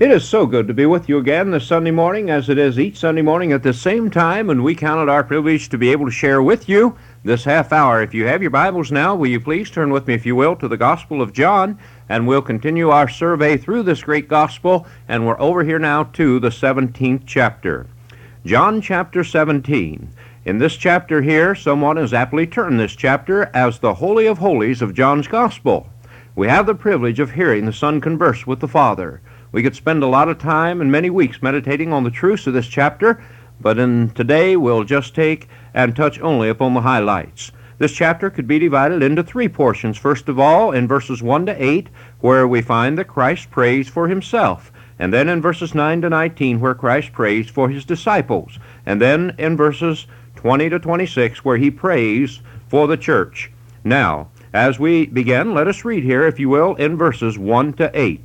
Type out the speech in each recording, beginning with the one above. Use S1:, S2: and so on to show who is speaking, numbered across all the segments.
S1: It is so good to be with you again this Sunday morning, as it is each Sunday morning at the same time, and we count it our privilege to be able to share with you this half hour. If you have your Bibles now, will you please turn with me, if you will, to the Gospel of John, and we'll continue our survey through this great Gospel, and we're over here now to the 17th chapter. John chapter 17. In this chapter here, someone has aptly termed this chapter as the Holy of Holies of John's Gospel. We have the privilege of hearing the Son converse with the Father. We could spend a lot of time and many weeks meditating on the truths of this chapter, but today we'll just take and touch only upon the highlights. This chapter could be divided into three portions. First of all, in verses 1 to 8, where we find that Christ prays for himself, and then in verses 9 to 19, where Christ prays for his disciples, and then in verses 20 to 26, where he prays for the church. Now, as we begin, let us read here, if you will, in verses 1 to 8.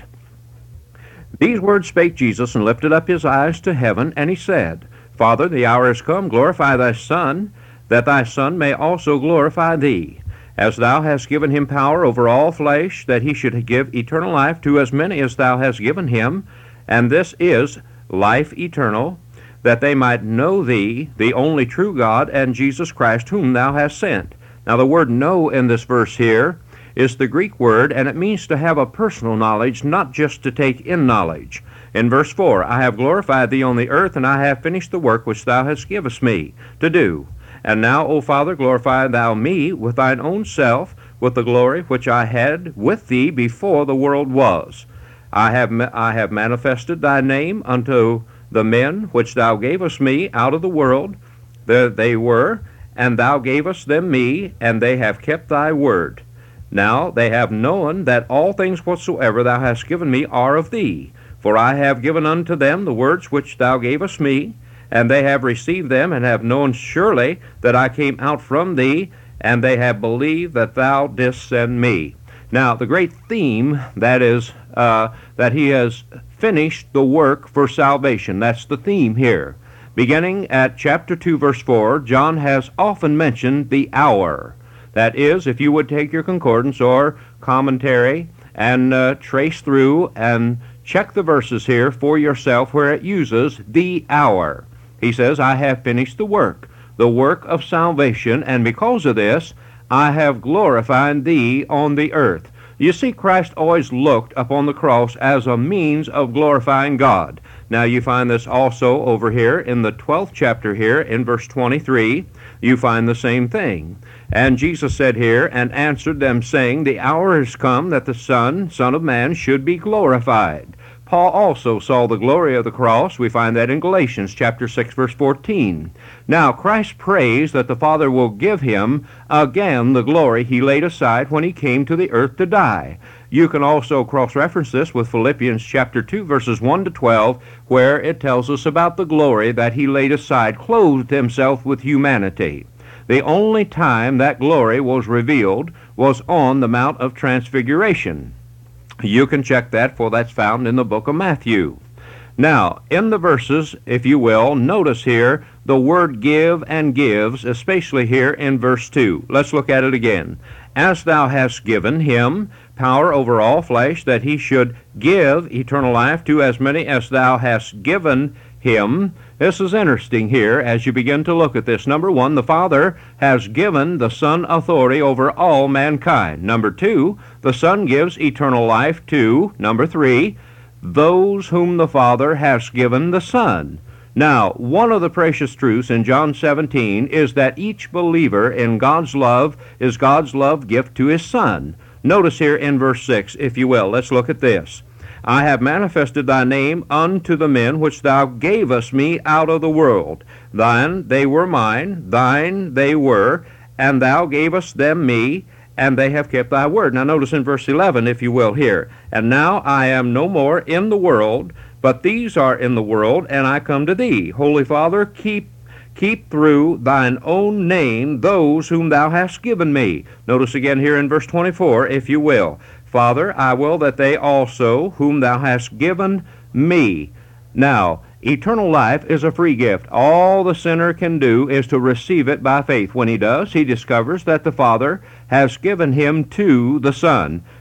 S1: These words spake Jesus, and lifted up his eyes to heaven, and he said, Father, the hour is come, glorify thy Son, that thy Son may also glorify thee, as thou hast given him power over all flesh, that he should give eternal life to as many as thou hast given him, and this is life eternal, that they might know thee, the only true God, and Jesus Christ, whom thou hast sent. Now the word know in this verse here is the Greek word, and it means to have a personal knowledge, not just to take in knowledge. In verse 4, I have glorified thee on the earth, and I have finished the work which thou hast givest me to do. And now, O Father, glorify thou me with thine own self, with the glory which I had with thee before the world was. I have manifested thy name unto the men which thou gavest me out of the world. They were, and thou gavest them me, and they have kept thy word. Now they have known that all things whatsoever thou hast given me are of thee. For I have given unto them the words which thou gavest me, and they have received them, and have known surely that I came out from thee, and they have believed that thou didst send me. Now the great theme, that is, that he has finished the work for salvation. That's the theme here. Beginning at chapter 2, verse 4, John has often mentioned the hour. That is, if you would take your concordance or commentary and trace through and check the verses here for yourself where it uses the hour. He says, I have finished the work of salvation, and because of this, I have glorified thee on the earth. You see, Christ always looked upon the cross as a means of glorifying God. Now you find this also over here in the 12th chapter here in verse 23. You find the same thing. And Jesus said here, and answered them, saying, The hour is come that the Son of Man, should be glorified. Paul also saw the glory of the cross. We find that in Galatians chapter 6, verse 14. Now Christ prays that the Father will give him again the glory he laid aside when he came to the earth to die. You can also cross-reference this with Philippians chapter 2, verses 1 to 12, where it tells us about the glory that he laid aside, clothed himself with humanity. The only time that glory was revealed was on the Mount of Transfiguration. You can check that, for that's found in the book of Matthew. Now, in the verses, if you will, notice here the word give and gives, especially here in verse 2. Let's look at it again. As thou hast given him power over all flesh, that he should give eternal life to as many as thou hast given him. This is interesting here as you begin to look at this. Number one, the Father has given the Son authority over all mankind. Number two, the Son gives eternal life to, number three, those whom the Father has given the Son. Now, one of the precious truths in John 17 is that each believer in God's love is God's love gift to his Son. Notice here in verse 6, if you will. Let's look at this. I have manifested thy name unto the men which thou gavest me out of the world. Thine they were mine, thine they were, and thou gavest them me, and they have kept thy word. Now notice in verse 11, if you will, here. And now I am no more in the world, but these are in the world, and I come to thee. Holy Father, keep through thine own name those whom thou hast given me. Notice again here in verse 24, if you will. Father, I will that they also, whom thou hast given me. Now, eternal life is a free gift. All the sinner can do is to receive it by faith. When he does, he discovers that the Father has given him to the Son.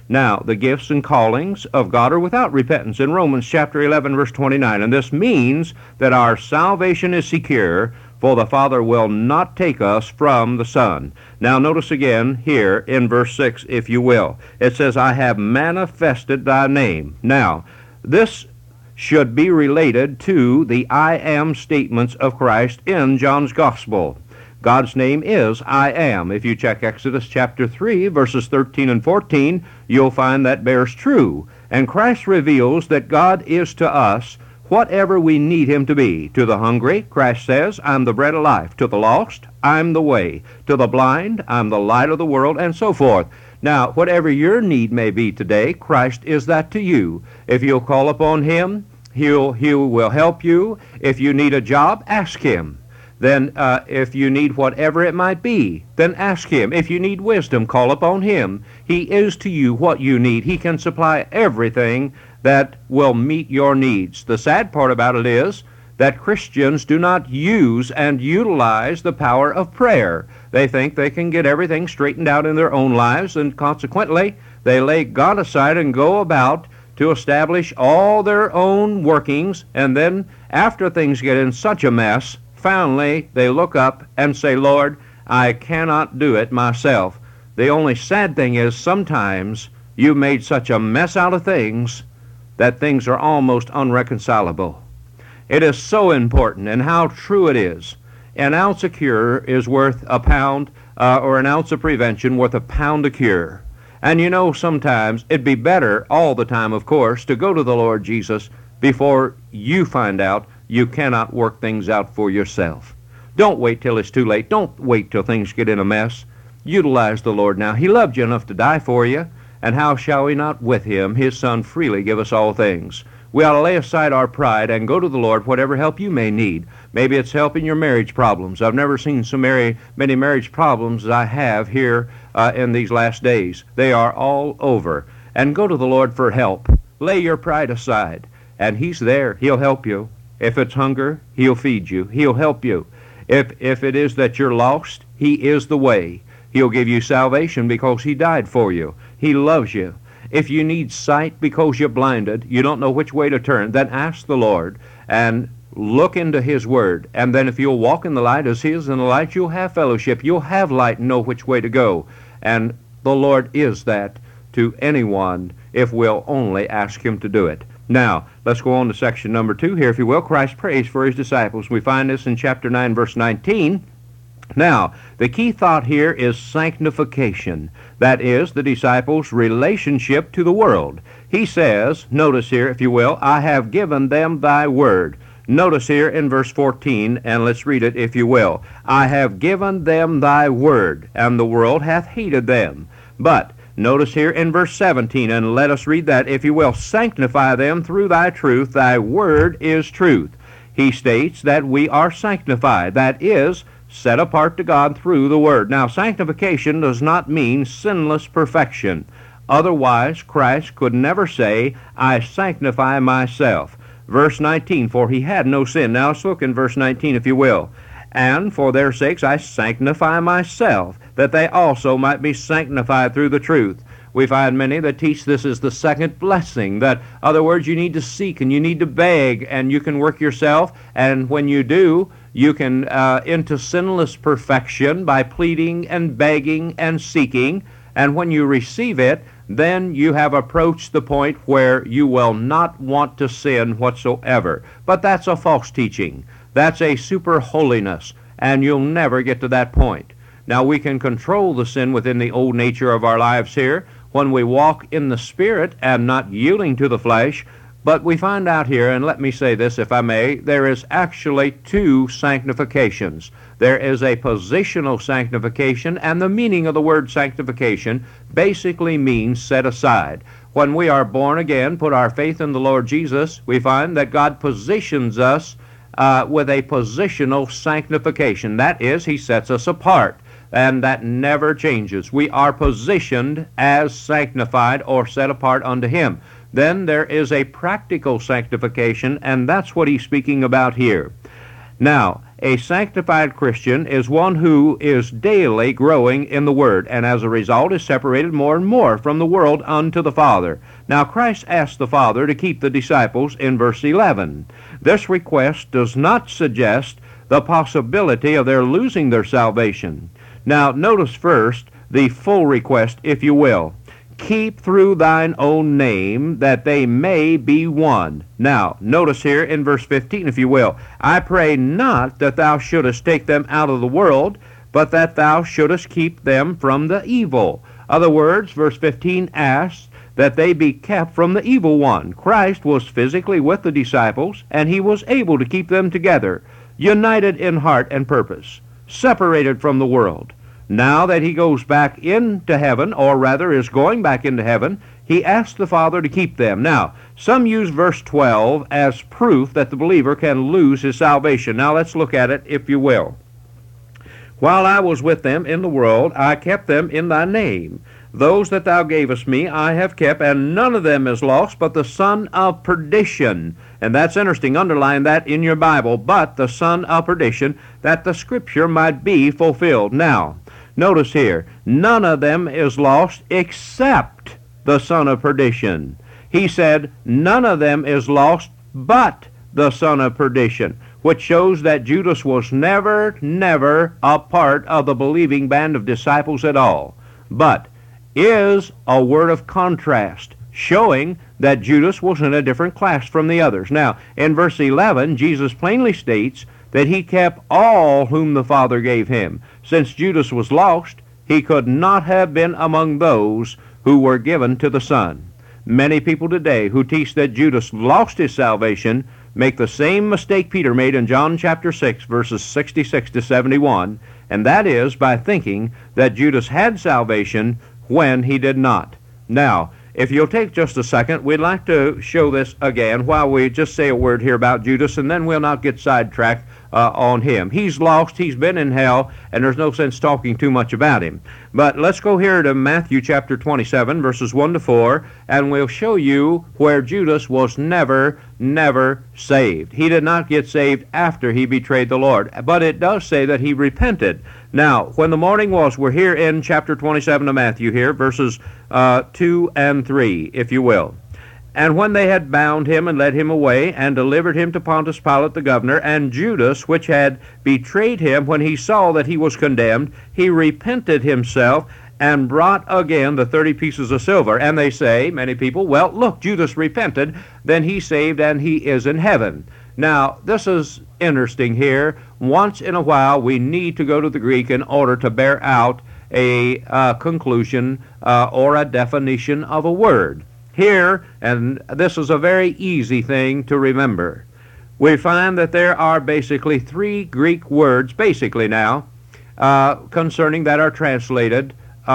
S1: Now, the gifts and callings of God are without repentance in Romans chapter 11, verse 29. And this means that our salvation is secure, for the Father will not take us from the Son. Now, notice again here in verse 6, if you will. It says, I have manifested thy name. Now, this should be related to the I am statements of Christ in John's Gospel. God's name is I am. If you check Exodus chapter 3, verses 13 and 14, you'll find that bears true. And Christ reveals that God is to us whatever we need him to be. To the hungry, Christ says, I'm the bread of life. To the lost, I'm the way. To the blind, I'm the light of the world, and so forth. Now, whatever your need may be today, Christ is that to you. If you'll call upon him, he will help you. If you need a job, ask him. Then if you need whatever it might be, then ask him. If you need wisdom, call upon him. He is to you what you need. He can supply everything that will meet your needs. The sad part about it is that Christians do not use and utilize the power of prayer. They think they can get everything straightened out in their own lives, and consequently, they lay God aside and go about to establish all their own workings, and then after things get in such a mess, finally, they look up and say, Lord, I cannot do it myself. The only sad thing is sometimes you made such a mess out of things that things are almost unreconcilable. It is so important, and how true it is. An ounce of cure is worth a pound, or an ounce of prevention worth a pound of cure. And you know, sometimes it'd be better, all the time of course, to go to the Lord Jesus before you find out you cannot work things out for yourself. Don't wait till it's too late. Don't wait till things get in a mess. Utilize the Lord now. He loved you enough to die for you, and how shall we not with him, his Son, freely give us all things? We ought to lay aside our pride and go to the Lord whatever help you may need. Maybe it's help in your marriage problems. I've never seen so many marriage problems as I have here in these last days. They are all over. And go to the Lord for help. Lay your pride aside, and he's there. He'll help you. If it's hunger, he'll feed you. He'll help you. If it is that you're lost, he is the way. He'll give you salvation because he died for you. He loves you. If you need sight because you're blinded, you don't know which way to turn, then ask the Lord and look into his word. And then if you'll walk in the light as he is in the light, you'll have fellowship. You'll have light and know which way to go. And the Lord is that to anyone if we'll only ask him to do it. Now, let's go on to section number 2 here, if you will. Christ prays for his disciples. We find this in chapter 9, verse 19. Now, the key thought here is sanctification. That is, the disciples' relationship to the world. He says, notice here, if you will, I have given them thy word. Notice here in verse 14, and let's read it, if you will. I have given them thy word, and the world hath hated them. But notice here in verse 17, and let us read that, if you will. Sanctify them through thy truth. Thy word is truth. He states that we are sanctified. That is, set apart to God through the word. Now, sanctification does not mean sinless perfection. Otherwise, Christ could never say, I sanctify myself. Verse 19, for he had no sin. Now, let's look in verse 19, if you will. And for their sakes I sanctify myself, that they also might be sanctified through the truth. We find many that teach this is the second blessing, that, in other words, you need to seek and you need to beg, and you can work yourself, and when you do, you can into sinless perfection by pleading and begging and seeking, and when you receive it, then you have approached the point where you will not want to sin whatsoever. But that's a false teaching. That's a super holiness, and you'll never get to that point. Now, we can control the sin within the old nature of our lives here when we walk in the Spirit and not yielding to the flesh. But we find out here, and let me say this if I may, there is actually two sanctifications. There is a positional sanctification, and the meaning of the word sanctification basically means set aside. When we are born again, put our faith in the Lord Jesus, we find that God positions us with a positional sanctification. That is, he sets us apart, and that never changes. We are positioned as sanctified or set apart unto him. Then there is a practical sanctification, and that's what he's speaking about here. Now, a sanctified Christian is one who is daily growing in the Word, and as a result is separated more and more from the world unto the Father. Now Christ asked the Father to keep the disciples in verse 11. This request does not suggest the possibility of their losing their salvation. Now notice first the full request, if you will. Keep through thine own name, that they may be one. Now, notice here in verse 15, if you will, I pray not that thou shouldest take them out of the world, but that thou shouldest keep them from the evil. Other words, verse 15 asks that they be kept from the evil one. Christ was physically with the disciples, and he was able to keep them together, united in heart and purpose, separated from the world. Now that he goes back into heaven, or rather is going back into heaven, he asks the Father to keep them. Now, some use verse 12 as proof that the believer can lose his salvation. Now let's look at it, if you will. While I was with them in the world, I kept them in thy name. Those that thou gavest me I have kept, and none of them is lost but the son of perdition. And that's interesting. Underline that in your Bible. But the son of perdition, that the Scripture might be fulfilled. Now, notice here, none of them is lost except the son of perdition. He said, none of them is lost but the son of perdition, which shows that Judas was never a part of the believing band of disciples at all, but is a word of contrast, showing that Judas was in a different class from the others. Now, in verse 11, Jesus plainly states that he kept all whom the Father gave him. Since Judas was lost, he could not have been among those who were given to the Son. Many people today who teach that Judas lost his salvation make the same mistake Peter made in John chapter 6, verses 66 to 71, and that is by thinking that Judas had salvation when he did not. Now, if you'll take just a second, we'd like to show this again while we just say a word here about Judas, and then we'll not get sidetracked on him. He's lost, he's been in hell, and there's no sense talking too much about him. But let's go here to Matthew chapter 27, verses 1 to 4, and we'll show you where Judas was never saved. He did not get saved after he betrayed the Lord, but it does say that he repented. Now, when the morning was, we're here in chapter 27 of Matthew here, verses 2 and 3, if you will. And when they had bound him and led him away, and delivered him to Pontius Pilate the governor, and Judas, which had betrayed him, when he saw that he was condemned, he repented himself, and brought again the 30 pieces of silver. And they say, many people, well, look, Judas repented, then he's saved and he is in heaven. Now, this is interesting here. Once in a while, we need to go to the Greek in order to bear out a conclusion or a definition of a word. Here, and this is a very easy thing to remember, we find that there are basically three Greek words, basically now, concerning that are translated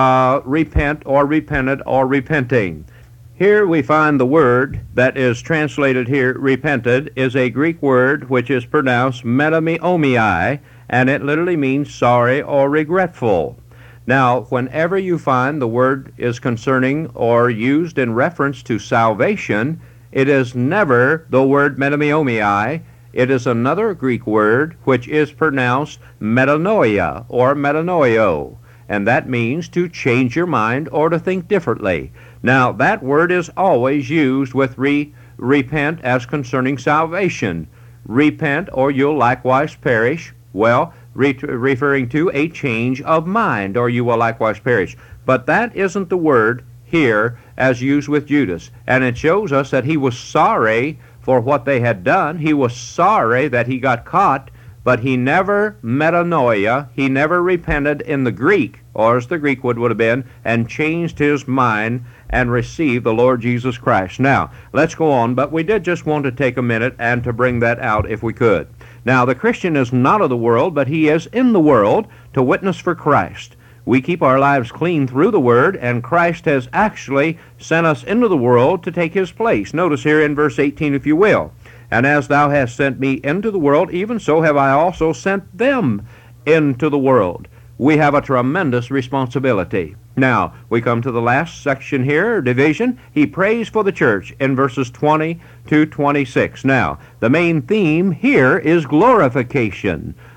S1: repent or repented or repenting. Here we find the word that is translated here, repented, is a Greek word which is pronounced metamomii, and it literally means sorry or regretful. Now, whenever you find the word is concerning or used in reference to salvation, it is never the word metamomii. It is another Greek word which is pronounced metanoia or metanoio, and that means to change your mind or to think differently. Now, that word is always used with repent as concerning salvation. Repent or you'll likewise perish. Well, referring to a change of mind, or you will likewise perish. But that isn't the word here as used with Judas. And it shows us that he was sorry for what they had done. He was sorry that he got caught, but he never metanoia, he never repented in the Greek, or as the Greek would have been, and changed his mind and received the Lord Jesus Christ. Now, let's go on, but we did just want to take a minute and to bring that out if we could. Now, the Christian is not of the world, but he is in the world to witness for Christ. We keep our lives clean through the Word, and Christ has actually sent us into the world to take his place. Notice here in verse 18, if you will. And as thou hast sent me into the world, even so have I also sent them into the world. We have a tremendous responsibility. Now, we come to the last section here, division. He prays for the church in verses 20 to 26. Now, the main theme here is glorification.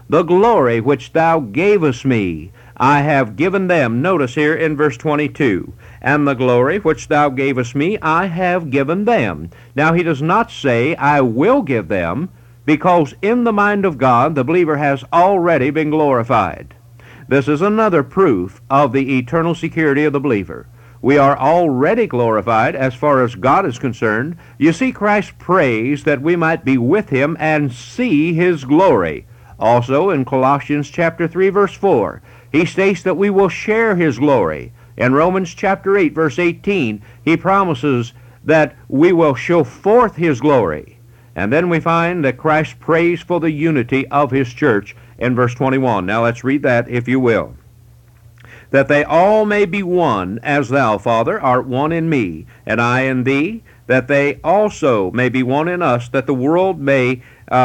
S1: The glory which thou gavest me, I have given them. Notice here in verse 22, and the glory which thou gavest me, I have given them. Now he does not say, I will give them, because in the mind of God, the believer has already been glorified. This is another proof of the eternal security of the believer. We are already glorified as far as God is concerned. You see, Christ prays that we might be with him and see his glory. Also in Colossians chapter 3, verse 4, he states that we will share his glory. In Romans chapter 8, verse 18, he promises that we will show forth his glory. And then we find that Christ prays for the unity of his church in verse 21. Now let's read that, if you will. That they all may be one, as thou, Father, art one in me, and I in thee, that they also may be one in us, that the world may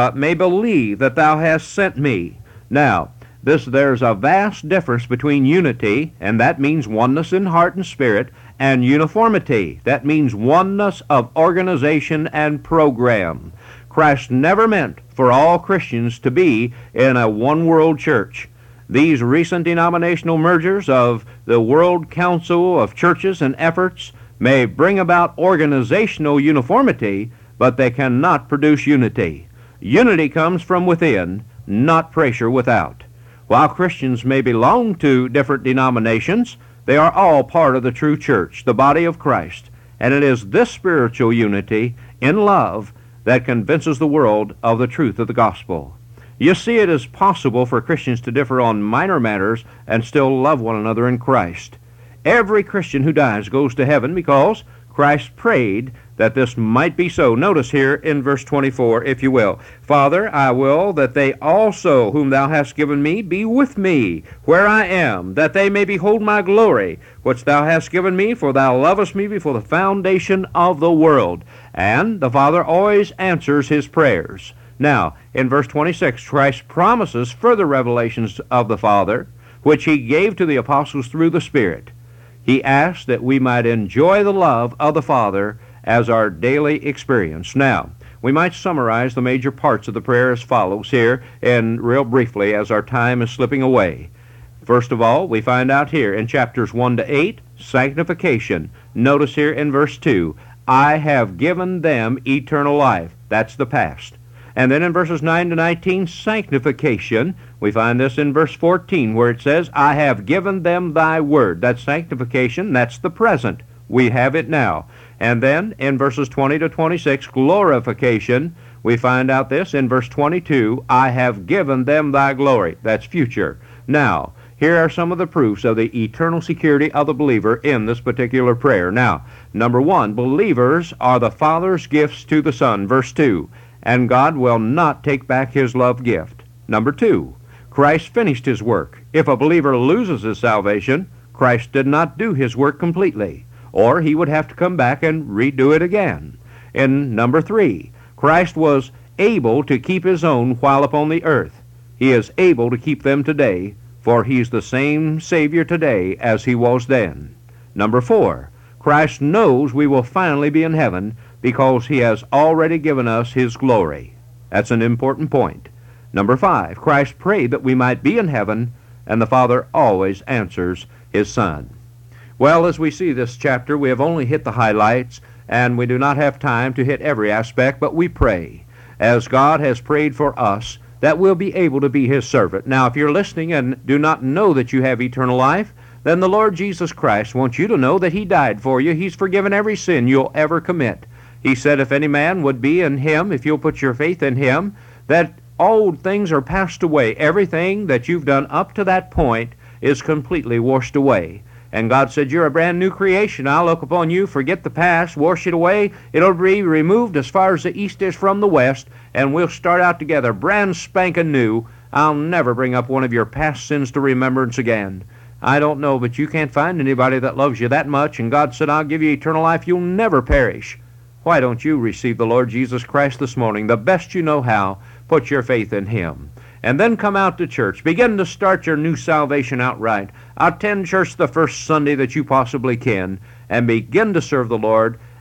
S1: believe that thou hast sent me. Now, there's a vast difference between unity, and that means oneness in heart and spirit, and uniformity. That means oneness of organization and program. Christ never meant for all Christians to be in a one-world church. These recent denominational mergers of the World Council of Churches and efforts may bring about organizational uniformity, but they cannot produce unity. Unity comes from within, not pressure without. While Christians may belong to different denominations, they are all part of the true church, the body of Christ. And it is this spiritual unity in love that convinces the world of the truth of the gospel. You see, it is possible for Christians to differ on minor matters and still love one another in Christ. Every Christian who dies goes to heaven because Christ prayed that this might be so. Notice here in verse 24, if you will. Father, I will that they also, whom thou hast given me, be with me where I am, that they may behold my glory, which thou hast given me, for thou lovest me before the foundation of the world. And the Father always answers his prayers. Now, in verse 26, Christ promises further revelations of the Father, which he gave to the apostles through the Spirit. He asked that we might enjoy the love of the Father as our daily experience. Now, we might summarize the major parts of the prayer as follows here, and real briefly as our time is slipping away. First of all, we find out here in chapters 1 to 8, sanctification. Notice here in verse 2, I have given them eternal life. That's the past. And then in verses 9 to 19, sanctification. We find this in verse 14 where it says, I have given them thy word. That's sanctification. That's the present. We have it now. And then in verses 20 to 26, glorification. We find out this in verse 22, I have given them thy glory. That's future. Now, here are some of the proofs of the eternal security of the believer in this particular prayer. Now, number one, believers are the Father's gifts to the Son. Verse 2, and God will not take back his love gift. Number two, Christ finished his work. If a believer loses his salvation, Christ did not do his work completely, or he would have to come back and redo it again. And number three, Christ was able to keep his own while upon the earth. He is able to keep them today, for he's the same Savior today as he was then. Number four, Christ knows we will finally be in heaven because he has already given us his glory. That's an important point. Number five, Christ prayed that we might be in heaven, and the Father always answers his Son. Well, as we see this chapter, we have only hit the highlights, and we do not have time to hit every aspect, but we pray, as God has prayed for us, that we'll be able to be his servant. Now, if you're listening and do not know that you have eternal life, then the Lord Jesus Christ wants you to know that he died for you. He's forgiven every sin you'll ever commit. He said if any man would be in him, if you'll put your faith in him, that old things are passed away. Everything that you've done up to that point is completely washed away. And God said, you're a brand new creation. I'll look upon you, forget the past, wash it away. It'll be removed as far as the east is from the west, and we'll start out together brand spanking new. I'll never bring up one of your past sins to remembrance again. I don't know, but you can't find anybody that loves you that much, and God said, I'll give you eternal life. You'll never perish. Why don't you receive the Lord Jesus Christ this morning, the best you know how? Put your faith in him. And then come out to church. Begin to start your new salvation outright. Attend church the first Sunday that you possibly can, and begin to serve the Lord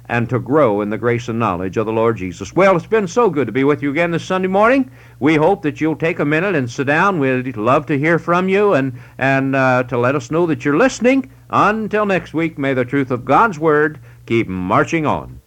S1: and to grow in the grace and knowledge of the Lord Jesus. Well, it's been so good to be with you again this Sunday morning. We hope that you'll take a minute and sit down. We'd love to hear from you and to let us know that you're listening. Until next week, may the truth of God's Word keep marching on.